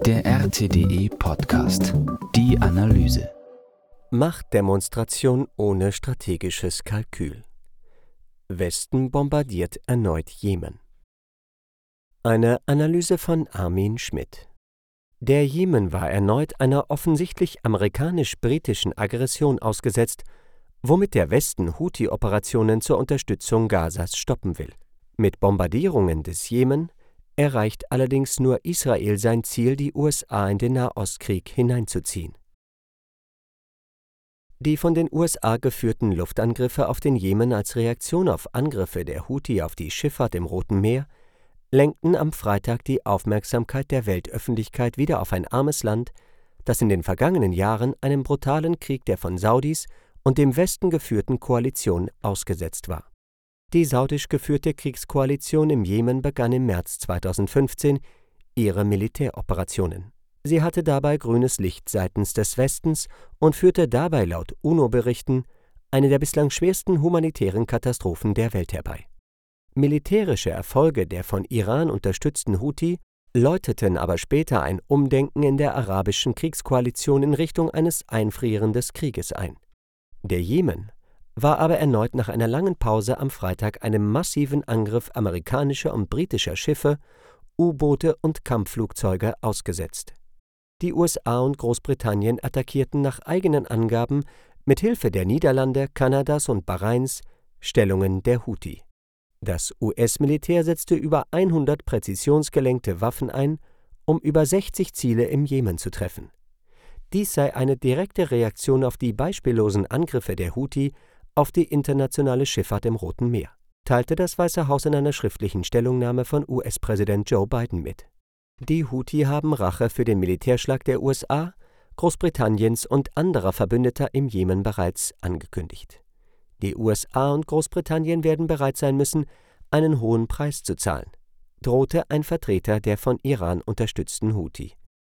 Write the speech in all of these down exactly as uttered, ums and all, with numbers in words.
Der R T D E-Podcast. Die Analyse. Machtdemonstration ohne strategisches Kalkül. Westen bombardiert erneut Jemen. Eine Analyse von Armin Schmidt. Der Jemen war erneut einer offensichtlich amerikanisch-britischen Aggression ausgesetzt, womit der Westen Houthi-Operationen zur Unterstützung Gazas stoppen will. Mit Bombardierungen des Jemen erreicht allerdings nur Israel sein Ziel, die U S A in den Nahostkrieg hineinzuziehen. Die von den U S A geführten Luftangriffe auf den Jemen als Reaktion auf Angriffe der Houthi auf die Schifffahrt im Roten Meer lenkten am Freitag die Aufmerksamkeit der Weltöffentlichkeit wieder auf ein armes Land, das in den vergangenen Jahren einem brutalen Krieg der von Saudis und dem Westen geführten Koalition ausgesetzt war. Die saudisch geführte Kriegskoalition im Jemen begann im März zweitausendfünfzehn ihre Militäroperationen. Sie hatte dabei grünes Licht seitens des Westens und führte dabei laut UNO-Berichten eine der bislang schwersten humanitären Katastrophen der Welt herbei. Militärische Erfolge der von Iran unterstützten Houthi läuteten aber später ein Umdenken in der arabischen Kriegskoalition in Richtung eines Einfrieren des Krieges ein. Der Jemen war aber erneut nach einer langen Pause am Freitag einem massiven Angriff amerikanischer und britischer Schiffe, U-Boote und Kampfflugzeuge ausgesetzt. Die U S A und Großbritannien attackierten nach eigenen Angaben mit Hilfe der Niederlande, Kanadas und Bahrains Stellungen der Houthi. Das U S-Militär setzte über hundert präzisionsgelenkte Waffen ein, um über sechzig Ziele im Jemen zu treffen. Dies sei eine direkte Reaktion auf die beispiellosen Angriffe der Houthi auf die internationale Schifffahrt im Roten Meer, teilte das Weiße Haus in einer schriftlichen Stellungnahme von U S-Präsident Joe Biden mit. Die Houthi haben Rache für den Militärschlag der U S A, Großbritanniens und anderer Verbündeter im Jemen bereits angekündigt. Die U S A und Großbritannien werden bereit sein müssen, einen hohen Preis zu zahlen, drohte ein Vertreter der von Iran unterstützten Houthi.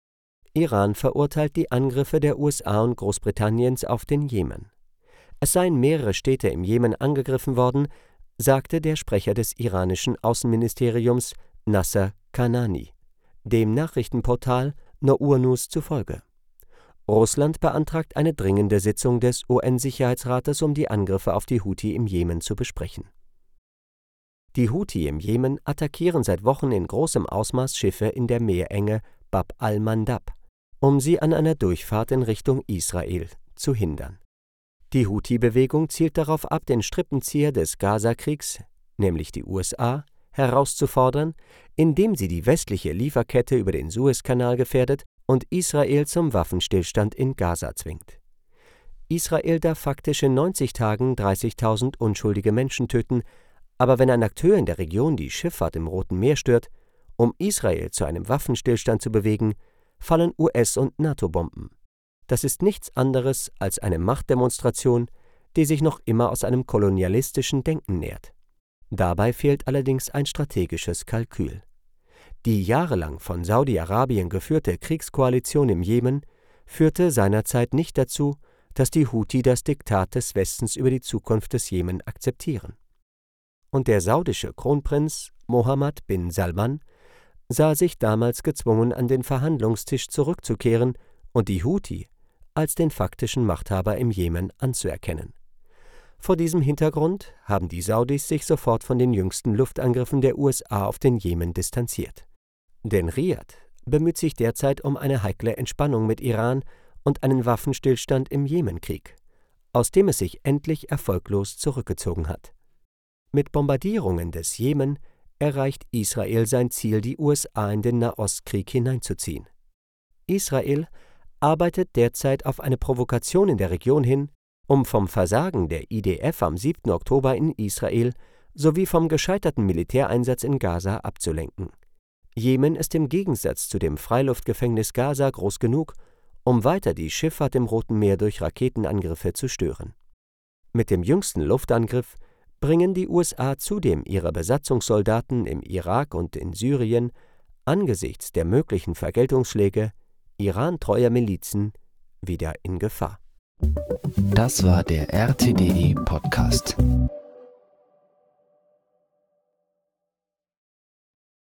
Iran verurteilt die Angriffe der U S A und Großbritanniens auf den Jemen. Es seien mehrere Städte im Jemen angegriffen worden, sagte der Sprecher des iranischen Außenministeriums Nasser Kanani dem Nachrichtenportal Nour News zufolge. Russland beantragt eine dringende Sitzung des U N-Sicherheitsrates, um die Angriffe auf die Houthi im Jemen zu besprechen. Die Houthi im Jemen attackieren seit Wochen in großem Ausmaß Schiffe in der Meerenge Bab al-Mandab, um sie an einer Durchfahrt in Richtung Israel zu hindern. Die Houthi-Bewegung zielt darauf ab, den Strippenzieher des Gaza-Kriegs, nämlich die U S A, herauszufordern, indem sie die westliche Lieferkette über den Suezkanal gefährdet und Israel zum Waffenstillstand in Gaza zwingt. Israel darf faktisch in neunzig Tagen dreißigtausend unschuldige Menschen töten, aber wenn ein Akteur in der Region die Schifffahrt im Roten Meer stört, um Israel zu einem Waffenstillstand zu bewegen, fallen U S- und NATO-Bomben. Das ist nichts anderes als eine Machtdemonstration, die sich noch immer aus einem kolonialistischen Denken nährt. Dabei fehlt allerdings ein strategisches Kalkül. Die jahrelang von Saudi-Arabien geführte Kriegskoalition im Jemen führte seinerzeit nicht dazu, dass die Houthi das Diktat des Westens über die Zukunft des Jemen akzeptieren. Und der saudische Kronprinz Mohammed bin Salman sah sich damals gezwungen, an den Verhandlungstisch zurückzukehren und die Houthi als den faktischen Machthaber im Jemen anzuerkennen. Vor diesem Hintergrund haben die Saudis sich sofort von den jüngsten Luftangriffen der U S A auf den Jemen distanziert. Denn Riad bemüht sich derzeit um eine heikle Entspannung mit Iran und einen Waffenstillstand im Jemenkrieg, aus dem es sich endlich erfolglos zurückgezogen hat. Mit Bombardierungen des Jemen erreicht Israel sein Ziel, die U S A in den Nahostkrieg hineinzuziehen. Israel arbeitet derzeit auf eine Provokation in der Region hin, um vom Versagen der I D F am siebten Oktober in Israel sowie vom gescheiterten Militäreinsatz in Gaza abzulenken. Jemen ist im Gegensatz zu dem Freiluftgefängnis Gaza groß genug, um weiter die Schifffahrt im Roten Meer durch Raketenangriffe zu stören. Mit dem jüngsten Luftangriff bringen die U S A zudem ihre Besatzungssoldaten im Irak und in Syrien angesichts der möglichen Vergeltungsschläge irantreuer Milizen wieder in Gefahr. Das war der R T D E-Podcast.